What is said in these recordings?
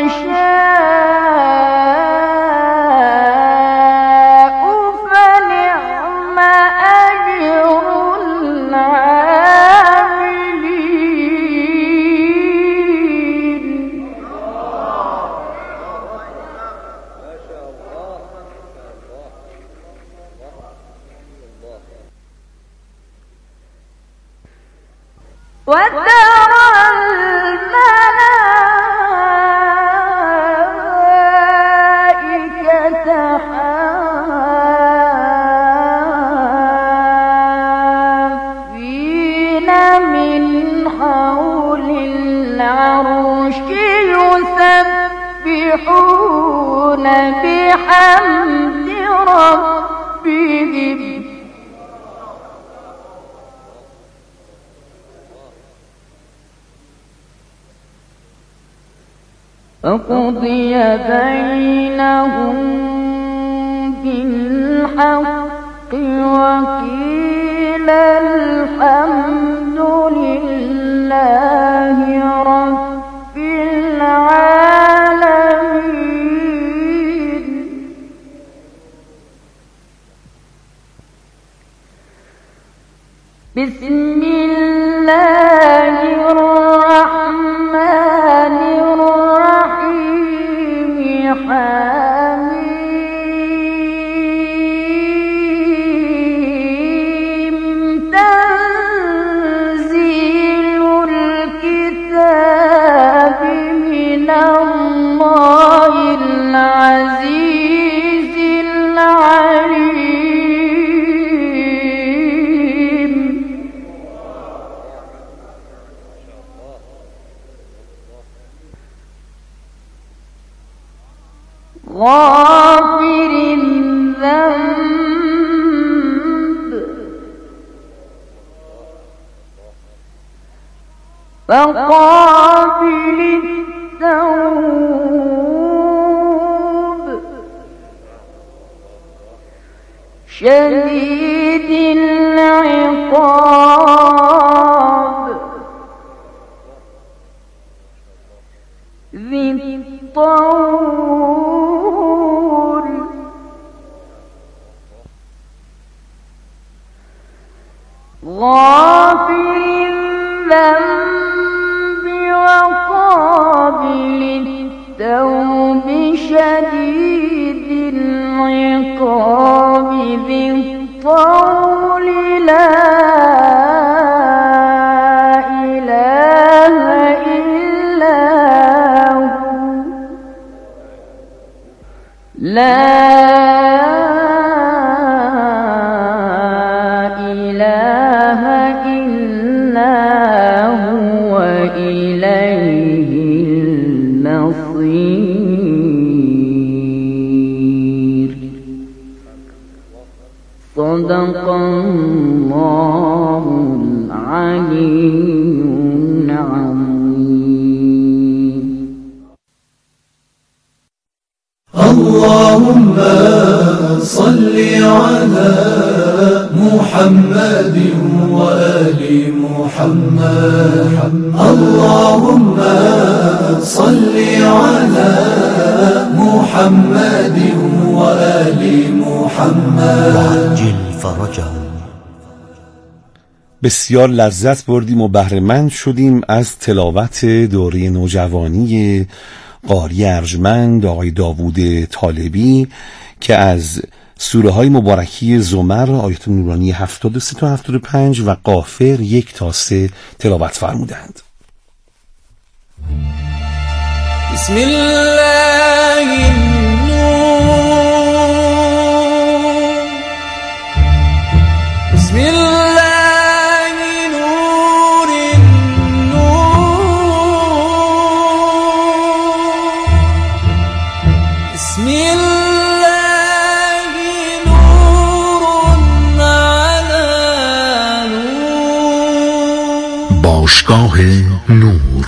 بحمد ربهم فقضي بينهم بالحق وقيل الحمد لله رب العالمين. بسم الله الرحمن الرحيم. حميم. تنزيل الكتاب من الله العزيز العليم. غافر الذنب وقابل التوب شديد العقاب ذي الطول غافر الذنب وقابل التوب شديد العقاب ذي الطول لا إله إلا هو لا إله إلا هو إليه المصير. صدق الله العلي العظيم. اللهم صل على محمد وآل محمد. اللهم صل على محمد وآل محمد وعجل فرجهم. بسیار لذت بردیم و بهره‌مند شدیم از تلاوت دوره نوجوانی قاری ارجمند آقای داوود طالبی که از سوره های مبارکی زمر آیات نورانی 73 تا 75 و غافر 1 تا 3 تلاوت فرمودند. بسم الله النور. بسم الله نور النور. بسم الله نور على نور. باشگاه نور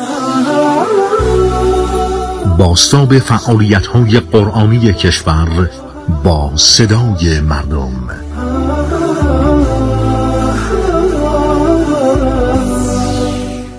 بازتاب فعالیت‌های قرآنی کشور با صدای مردم.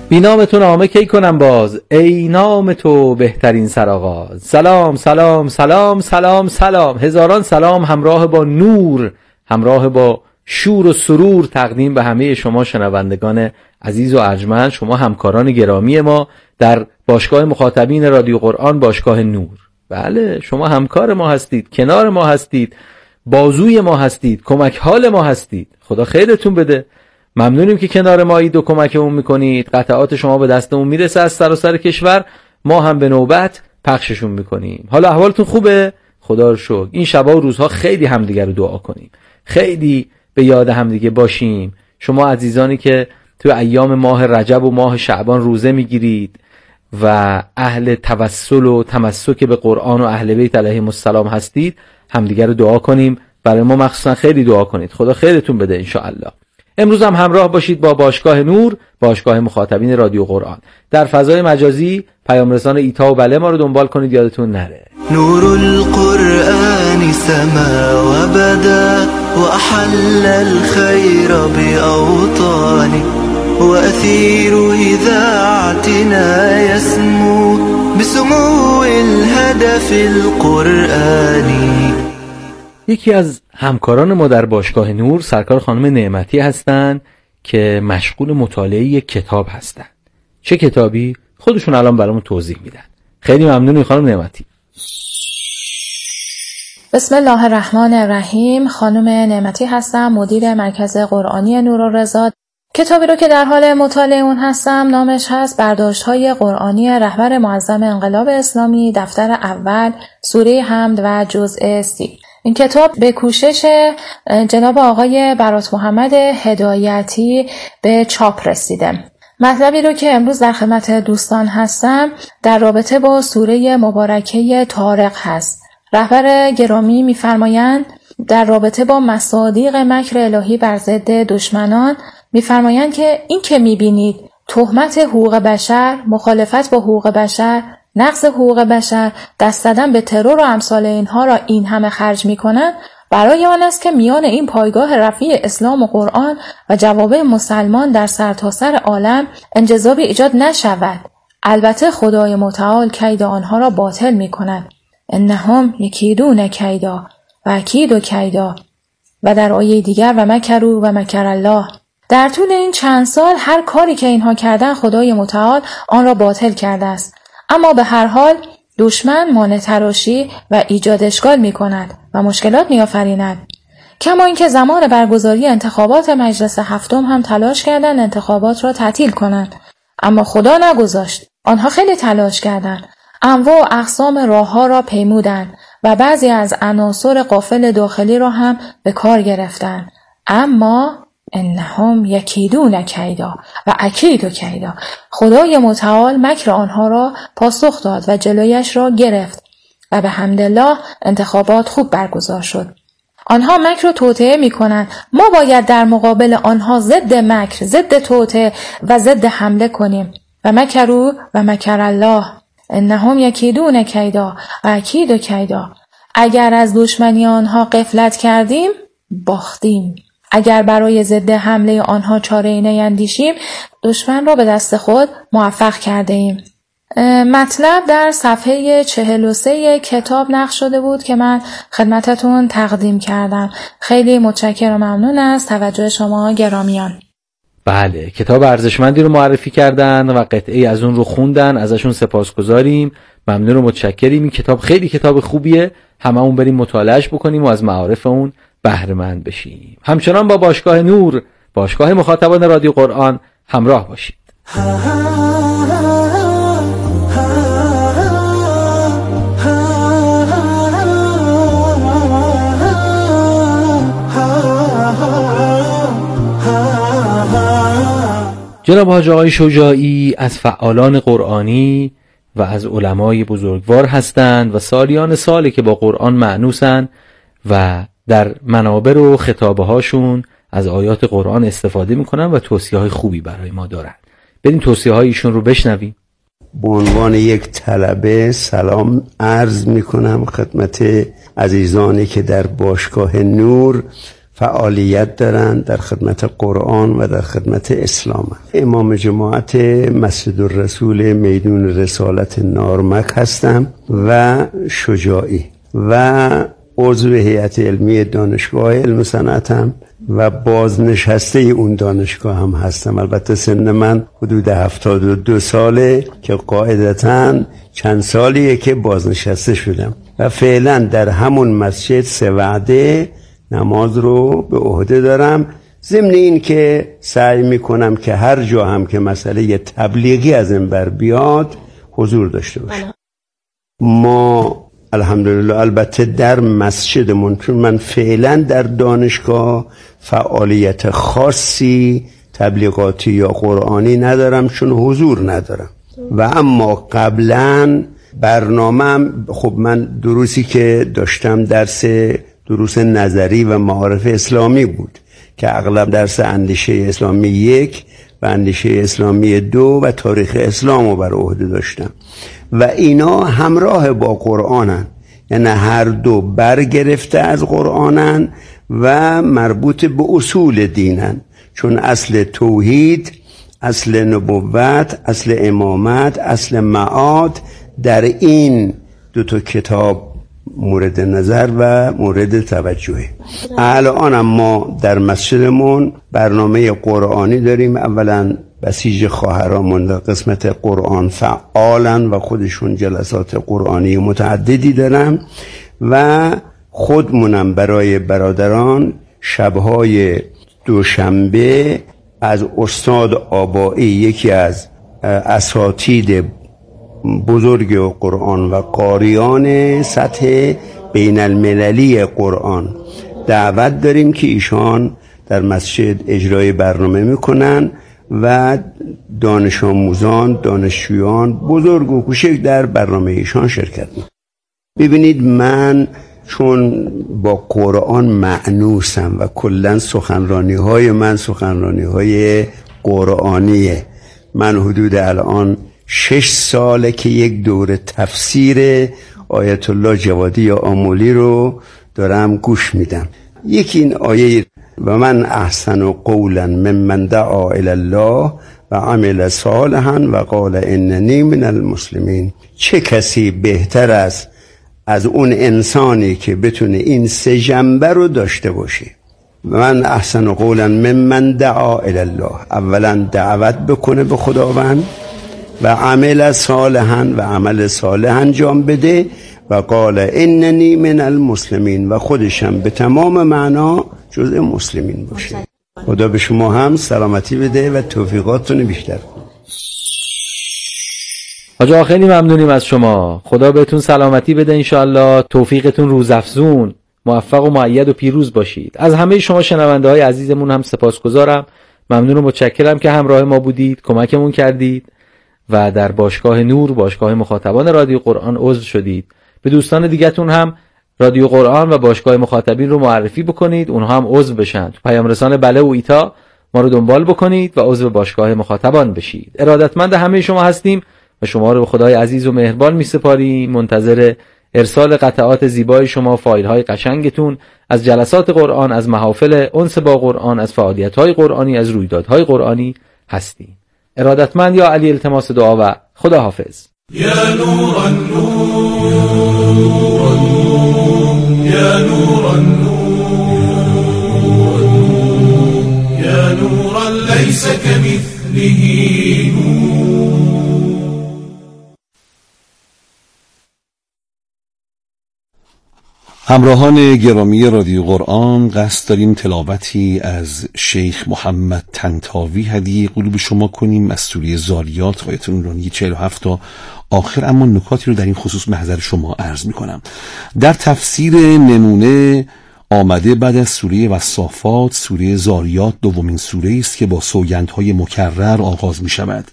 بی نام تو نامه کی کنم باز، ای نام تو بهترین سرآغاز. سلام سلام سلام سلام سلام، هزاران سلام همراه با نور، همراه با شور و سرور تقدیم به همه شما شنوندگان عزیز و ارجمند، شما همکاران گرامی ما در باشگاه مخاطبین رادیو قرآن، باشگاه نور. بله، شما همکار ما هستید، کنار ما هستید، بازوی ما هستید، کمک حال ما هستید. خدا خیرتون بده. ممنونیم که کنار مایید و کمکمون میکنید. قطعات شما به دستمون میرسه از سراسر کشور، ما هم به نوبت پخششون میکنیم. حالا احوالتون خوبه؟ خدا رو شکر. این شبا و روزها خیلی همدیگه رو دعا کنیم، خیلی به یاد همدیگه باشیم. شما عزیزانی که تو ایام ماه رجب و ماه شعبان روزه میگیرید و اهل توسل و تمسک به قرآن و اهل بیت علیهم السلام هستید، همدیگه رو دعا کنیم. برای ما مخصوصا خیلی دعا کنید. خدا خیرتون بده انشاءالله. امروز هم همراه باشید با باشگاه نور، باشگاه مخاطبین رادیو قرآن. در فضای مجازی پیام رسان ایتا و بله ما رو دنبال کنید، یادتون نره. نور القرآن سما و بدا و احل الخیر باوطانی و اثیر اذاعتنا يسمو بسمو الهدف القرآنی. یکی از همکاران ما در باشگاه نور سرکار خانم نعمتی هستند که مشغول مطالعه یک کتاب هستند. چه کتابی؟ خودشون الان برامون توضیح میدن. خیلی ممنونی خانم نعمتی. بسم الله الرحمن الرحیم. خانم نعمتی هستم، مدیر مرکز قرآنی نورالرضا. کتابی رو که در حال مطالعه اون هستم نامش هست برداشت‌های قرآنی رهبر معظم انقلاب اسلامی، دفتر اول، سوره حمد و جزء 30. این کتاب به کوشش جناب آقای برات محمد هدایتی به چاپ رسیده. مطلبی رو که امروز در خدمت دوستان هستم در رابطه با سوره مبارکه طارق هست. رهبر گرامی می‌فرمایند در رابطه با مصادیق مکر الهی بر ضد دشمنان می‌فرمایند که این که می‌بینید تهمت حقوق بشر، مخالفت با حقوق بشر، نقض حقوق بشر، دست زدن به ترور و امثال اینها را این همه خرج می‌کنند، برای آن است که میان این پایگاه رفیع اسلام و قرآن و جوابه مسلمان در سرتاسر عالم انجذابی ایجاد نشود. البته خدای متعال کید آنها را باطل می‌کند. انهم یکیدون کیدا و اکید کیدا. و در آیه دیگر و مکروا و مکر الله. در طول این چند سال هر کاری که اینها کردن خدای متعال آن را باطل کرده است. اما به هر حال دشمن مانع تراشی و ایجاد اشکال می کند و مشکلات می آفریند. کما اینکه زمان برگزاری انتخابات مجلس هفتم هم تلاش کردند انتخابات را تعطیل کنند، اما خدا نگذاشت. آنها خیلی تلاش کردند، انواع و اقسام راهها را پیمودند و بعضی از عناصر غافل داخلی را هم به کار گرفتند. اما انهم یکیدون کیدا و اکید کیدا. خدای متعال مکر آنها را پاسخ داد و جلویش را گرفت و به حمدالله انتخابات خوب برگزار شد. آنها مکر و توطئه می کنند. ما باید در مقابل آنها ضد مکر، ضد توطئه و ضد حمله کنیم. و مکروا و مکر الله. انهم یکیدون کیدا و اکید کیدا. اگر از دشمنی آنها غفلت کردیم باختیم. اگر برای ضد حمله آنها چاره‌ای نیندیشیم دشمن را به دست خود موفق کرده ایم. مطلب در صفحه 43 کتاب نقش شده بود که من خدمتتون تقدیم کردم. خیلی متشکرم و ممنون از توجه شما گرامیان. بله، کتاب ارزشمندی رو معرفی کردن و قطعه از اون رو خوندن، ازشون سپاسگزاریم، ممنون و متشکریم. این کتاب خیلی کتاب خوبیه، هممون بریم مطالعهش بکنیم و از معارف اون بهره مند بشیم. همچنان با باشگاه نور، باشگاه مخاطبان رادیو قرآن همراه باشید. جناب حاج آقای شجاعی از فعالان قرآنی و از علمای بزرگوار هستند و سالیان ساله که با قرآن معنوسن و در منابر و خطابه هاشون از آیات قرآن استفاده میکنن و توصیه های خوبی برای ما دارن. بریم توصیه های ایشون رو بشنویم. به عنوان یک طلبه سلام عرض میکنم خدمت عزیزانی که در باشگاه نور فعالیت دارن در خدمت قرآن و در خدمت اسلام. امام جماعت مسجد الرسول میدون رسالت نارمک هستم و شجاعی و عضو هیئت علمی دانشگاه علم صنعتم و بازنشسته اون دانشگاه هم هستم. البته سن من حدود 72 ساله که قاعدتاً چند سالیه که بازنشسته شدم و فعلا در همون مسجد 3 وعده نماز رو به عهده دارم، ضمن این که سعی میکنم که هر جا هم که مسئله تبلیغی از این بر بیاد حضور داشته باشم. ما الحمدلله البته در مسجدمون، چون من فعلا در دانشگاه فعالیت خاصی تبلیغاتی یا قرآنی ندارم چون حضور ندارم، و اما قبلا برنامه‌ام، خب من دروسی که داشتم دروس نظری و معارف اسلامی بود که اغلب درس اندیشه اسلامی 1 و اندیشه اسلامی 2 و تاریخ اسلام رو بر عهده داشتم و اینا همراه با قرآنن، یعنی هر دو برگرفته از قرآنن و مربوط به اصول دینن، چون اصل توحید، اصل نبوت، اصل امامت، اصل معاد در این 2 کتاب مورد نظر و مورد توجهه. الان ما در مسجدمون برنامه قرآنی داریم. اولا بسیج خواهرامون در قسمت قرآن فعالن و خودشون جلسات قرآنی متعددی دارن و خودمونم برای برادران شبهای دوشنبه از استاد آبایی، یکی از اساتید بزرگ قرآن و قاریان سطح بین المللی قرآن، دعوت داریم که ایشان در مسجد اجرای برنامه میکنن و دانش آموزان، دانشجویان بزرگ و کوچک در برنامه ایشان شرکت میکنن. ببینید من چون با قرآن مأنوسم و کلن سخنرانی های من سخنرانی های قرآنیه. من حدود الان 6 ساله که یک دوره تفسیر آیت الله جوادی آمولی رو دارم گوش میدم. یکی این آیه و من احسن قولا ممن دعا الی الله و عمل صالحا و قال اننی من المسلمین. چه کسی بهتر است از اون انسانی که بتونه این 3 جنبه رو داشته باشه. من احسن قولا ممن دعا الی الله، اولا دعوت بکنه به خداوند و عمل صالحا و عمل صالح انجام بده و قال اننی من المسلمین و خودشم به تمام معنا جزء مسلمین باشه. خدا به شما هم سلامتی بده و توفیقاتتون بیشتر کنه. آقا خیلی ممنونیم از شما. خدا بهتون سلامتی بده انشاءالله، توفیقتون روزافزون، موفق و مؤید و پیروز باشید. از همه شما شنونده های عزیزمون هم سپاسگزارم، ممنون و متشکرم که همراه ما بودید، کمکمون کردید و در باشگاه نور، باشگاه مخاطبان رادیو قرآن عضو شدید. به دوستان دیگه‌تون هم رادیو قرآن و باشگاه مخاطبین رو معرفی بکنید، اونها هم عضو بشن. تو پیام رسان بله و ایتا ما رو دنبال بکنید و عضو باشگاه مخاطبان بشید. ارادتمند همه شما هستیم و شما رو به خدای عزیز و مهربان می‌سپاریم. منتظر ارسال قطعات زیبای شما، فایل‌های قشنگتون از جلسات قرآن، از محافل انس با قرآن، از فعالیت‌های قرآنی، از رویدادهای قرآنی هستیم. ارادتمند یا علی التماس دعا و خدا حافظ. یا نور النور یا نور النور یا نورا لیس کمثله نور. همراهان گرامی رادیو قرآن، قصد داریم تلاوتی از شیخ محمد طنطاوی هدیه قلوب شما کنیم از سوره ذاریات آیات نورانی 47 تا آخر، اما نکاتی رو در این خصوص محضر شما عرض میکنم. در تفسیر نمونه آمده بعد از سوره والصافات سوره ذاریات دومین سوره است که با سوگندهای مکرر آغاز می شود.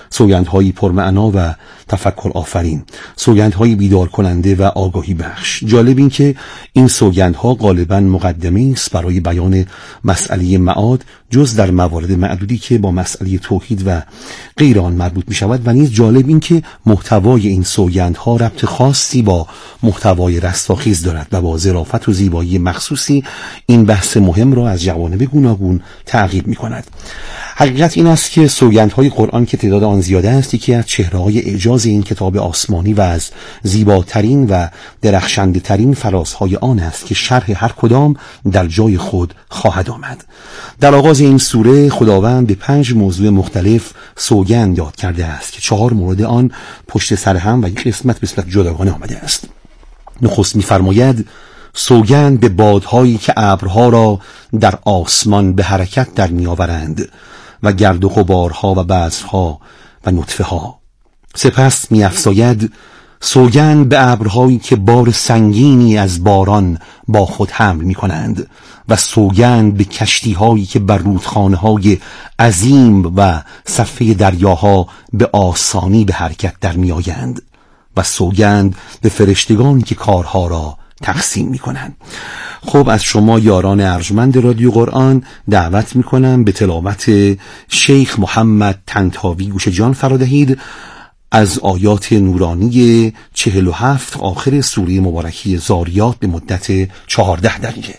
سوگندهایی پرمعنا و تفکر آفرین، سوگندهایی بیدار کننده و آگاهی بخش. جالب این که این سوگندها غالباً مقدمه است برای بیان مسئله معاد، جز در موارد معدودی که با مسئله توحید و غیر آن مربوط می شود. و نیز جالب این که محتوای این سوگندها ربط خاصی با محتوای رستاخیز دارد و با ظرافت و زیبایی مخصوصی این بحث مهم را از جوانب گوناگون تعقیب می کند. حقیقت این است که سوگندهای قرآن که تعداد آن زیاده است، یکی از چهره‌های اعجاز این کتاب آسمانی و از زیباترین و درخشنده ترین فرازهای آن است که شرح هر کدام در جای خود خواهد آمد. در آغاز این سوره خداوند به 5 موضوع مختلف سوگند یاد کرده است که 4 مورد آن پشت سر هم و یک قسمت به صورت جداگانه آمده است. نخست می‌فرماید سوگند به بادهایی که ابرها را در آسمان به حرکت در می‌آورند و گرد و غبارها و بذرها و نطفه ها. سپس می‌افزاید سوگند به ابرهایی که بار سنگینی از باران با خود حمل می‌کنند و سوگند به کشتی‌هایی که بر رودخانه‌های عظیم و صفحه دریاها به آسانی به حرکت در می‌آیند و سوگند به فرشتگانی که کارها را تقسیم می‌کنند. خب از شما یاران ارجمند رادیو قرآن دعوت می‌کنم به تلاوت شیخ محمد طنطاوی گوش جان فرادهید از آیات نورانی 47 آخر سوره مبارکی زاریات به مدت 14 دقیقه.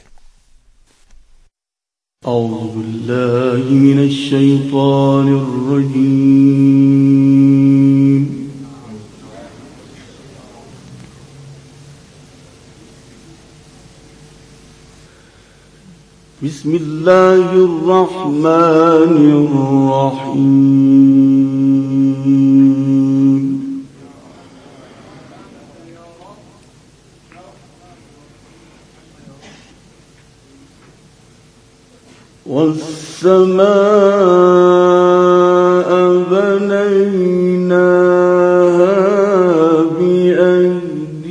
اعوذ بالله من الشیطان الرجیم. بسم الله الرحمن الرحیم. والسماء بنيناها بأيد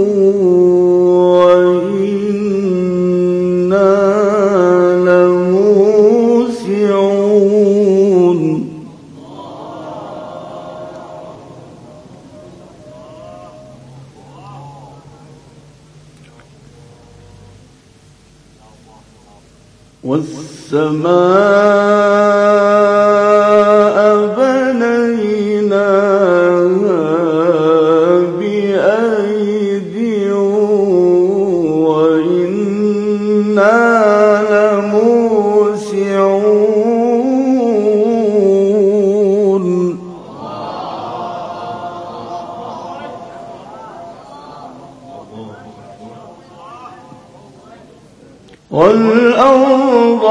وإنا لموسعون. والسماء بنيناها بأيد وإنا لموسعون. والأرض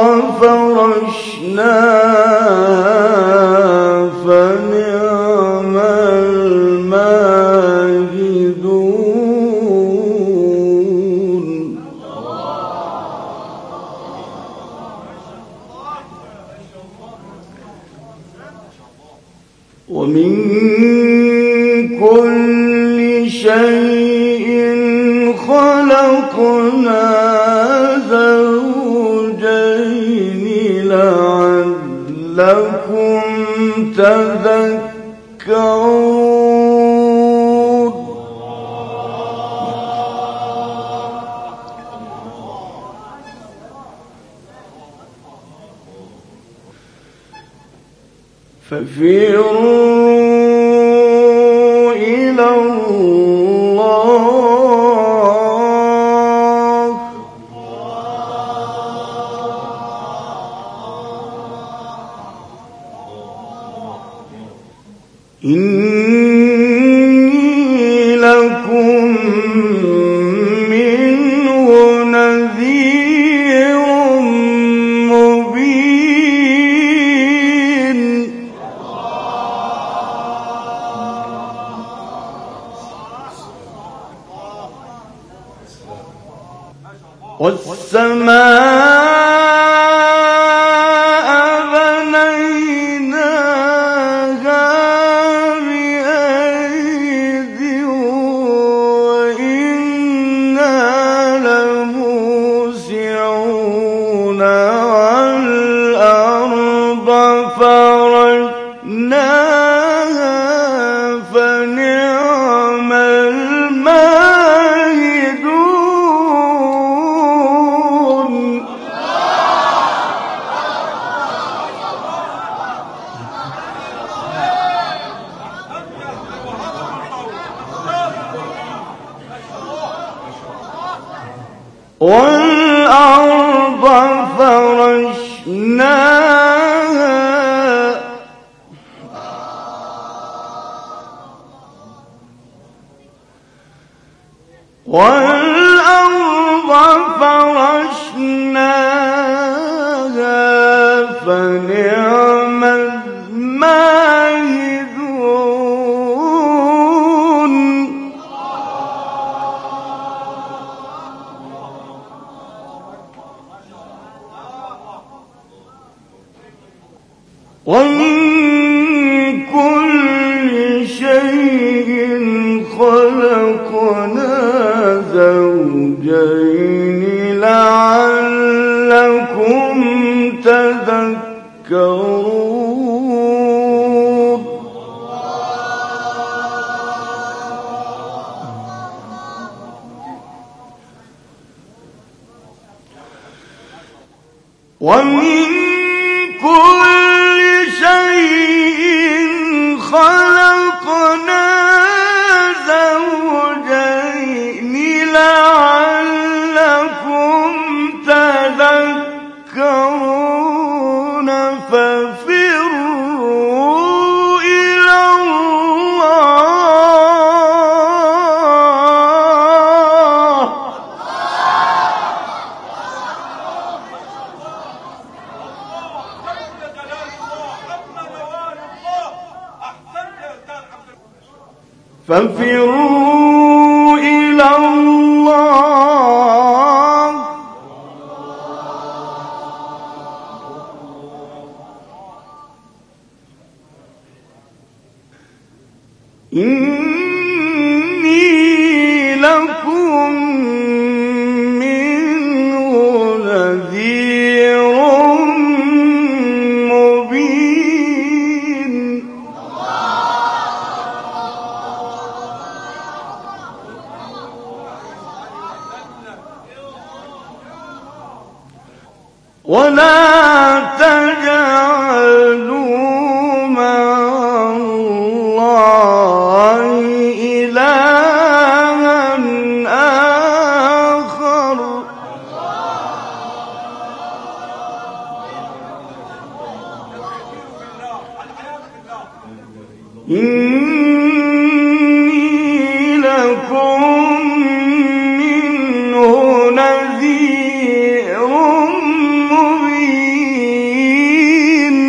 فرشناها فنعم الماهدون. ومن كل شيء خلقنا زوجين لعلكم تذكرون. ففروا إلى الله إني لكم منه نذير مبين. والسماء بنيناها بأيد وإنا لموسعون. والأرض فرشناها والأرض فرشناها فنعم الماهدون ومن كل شيء خلقنا زوجين لعلكم تذكرون ومن كل شيء خلقنا زوجين لعلكم تذكرون ففروا إلى الله فانفروا إلى الله إني لكم منه نذير مبين ولا تجعلوا مع الله إلها آخر إني لكم منه نذير مبين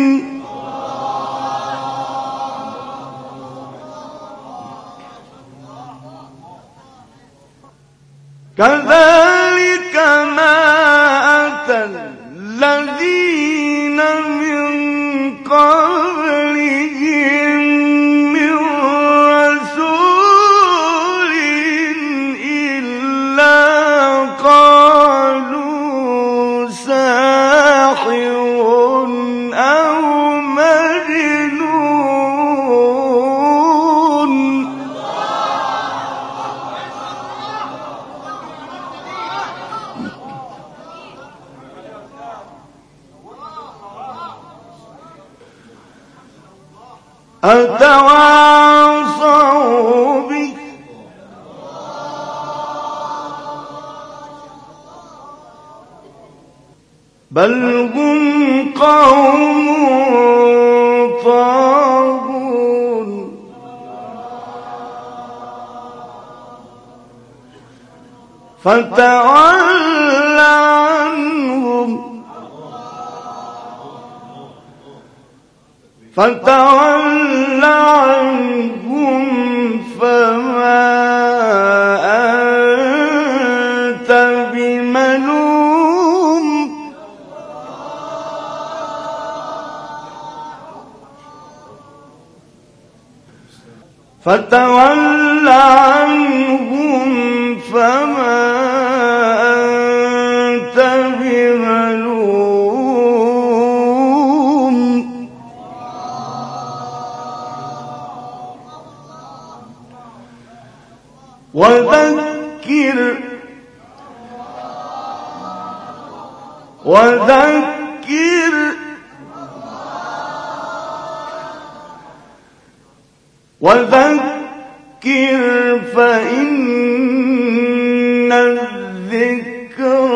كذلك ما أتى الذين من قبلهم من رسول إلا قالوا ساحر أو مجنون أتواصوا به بل هم قوم طاغون فتول عنهم فما أنت بملوم فتول عنهم فما أنت بملوم وذكر فإن الذكرى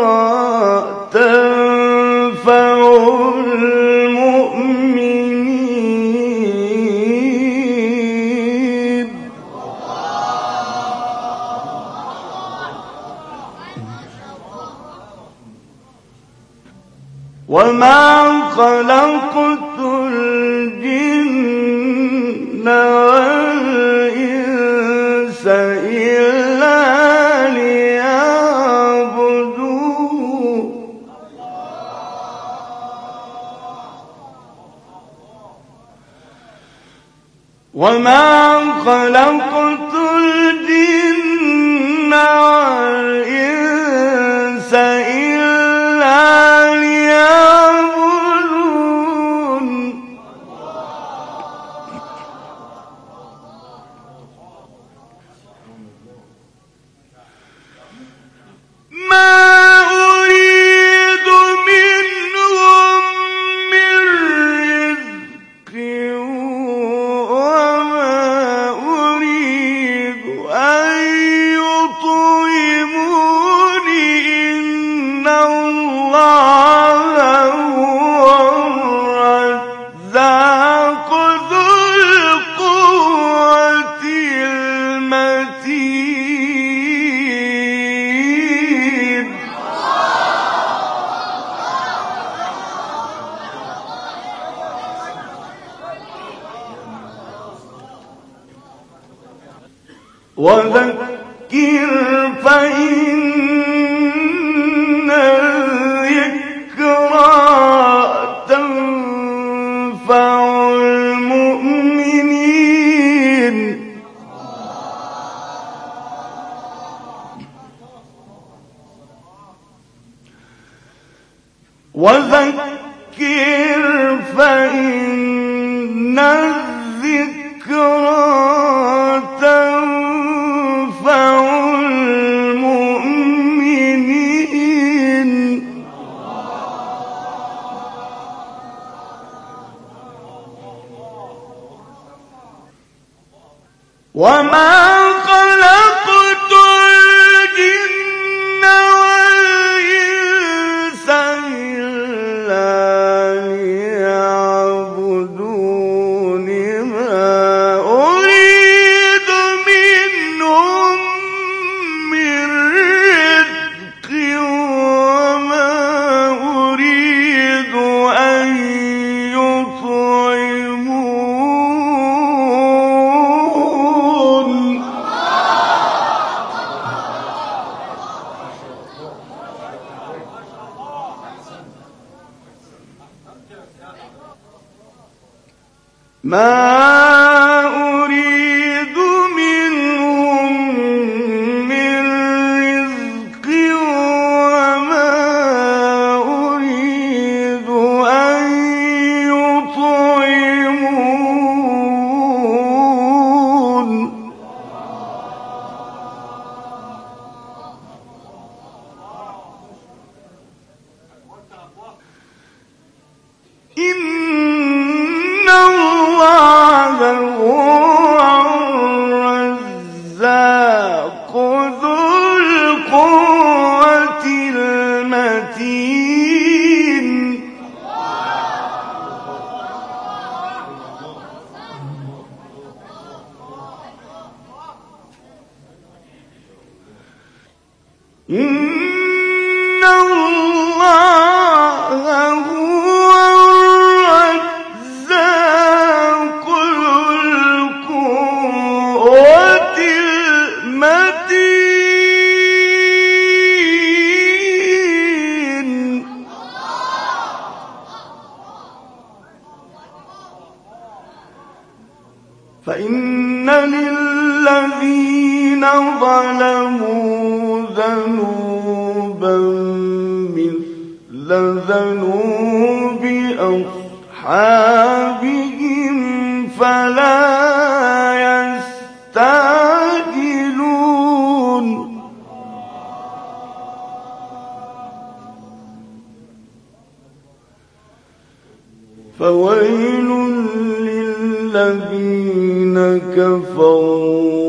وما خلقت الجن والإنس إلا ليعبدون وما خلقت الجن والإنس إلا ليعبدون ما أريد منهم من رزق وما أريد أن يطعموني إن الله هو الرزاق ذو القوة المتين وذكر فإن الذكرى تنفع المؤمنين وذكر فإن الذكرى تنفع المؤمنين وما خلقت الجن والإنس إلا ليعبدون ما أريد منهم من رزق وما أريد أن يطعمون ما أريد منهم من رزق وما أريد أن يطعمون إن الله هو الرزاق ذو القوة المتين إن الله هو الرزاق ذو القوة المتين فإن للذين ظلموا ذنوبا مثل ذنوب أصحابهم فلا يستعجلون فويل للذين كفروا